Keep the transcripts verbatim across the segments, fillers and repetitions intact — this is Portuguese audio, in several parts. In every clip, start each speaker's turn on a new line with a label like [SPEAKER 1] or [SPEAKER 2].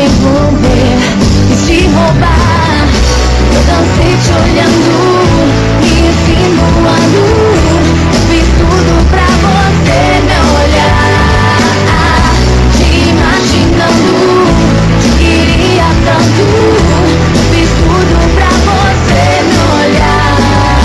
[SPEAKER 1] envolver, quis te roubar. Eu dancei te olhando, me insinuando. Eu fiz tudo pra você me olhar, te imaginando, te queria tanto. Eu fiz tudo pra você me olhar.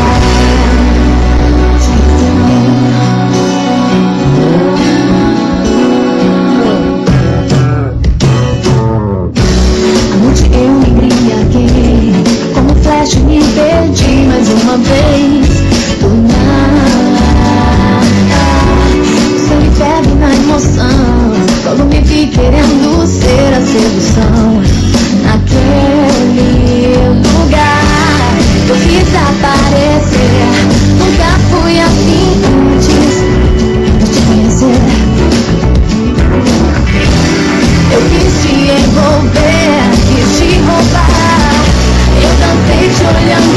[SPEAKER 1] À noite eu me embriaguei, como flash me perdi mais uma vez. Do nada, você me pega na emoção. Logo me vi querendo ser a sedução. Naquele lugar eu quis aparecer. Nunca fui assim antes de te conhecer. Eu quis te envolver, quis te roubar. Eu dancei te olhando.